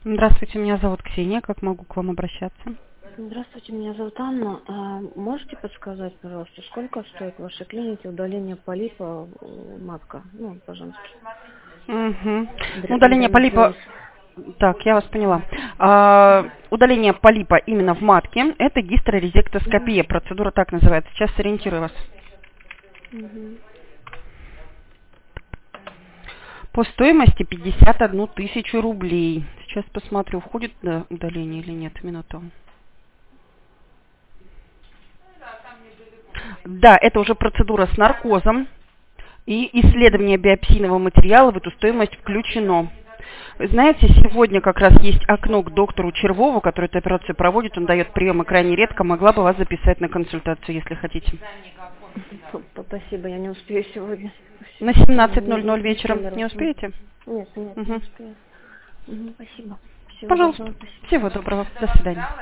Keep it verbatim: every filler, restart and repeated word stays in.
Здравствуйте, меня зовут Ксения. Как могу к вам обращаться? Здравствуйте, меня зовут Анна. А можете подсказать, пожалуйста, сколько стоит в вашей клинике удаление полипа э, матка? Ну, по-женски. Угу. Эндро- Удаление полипа... Эндометриоз. Так, я вас поняла. А, удаление полипа именно в матке – это гистерорезектоскопия. Процедура так называется. Сейчас сориентирую вас. Мгм. По стоимости пятьдесят одну тысячу рублей. Сейчас посмотрю, входит да, удаление или нет. Минуту. Да, это уже процедура с наркозом. И исследование биопсийного материала в эту стоимость включено. Вы знаете, сегодня как раз есть окно к доктору Червову, который эту операцию проводит. Он дает приемы крайне редко. Могла бы вас записать на консультацию, если хотите. Спасибо, я не успею сегодня. На Спасибо. семнадцать ноль ноль Не- не вечером. сильно Не рано. успеете? Нет, нет, не Угу. успею. Мгм, Спасибо. Всего Пожалуйста. доброго, спасибо. Всего доброго. До свидания.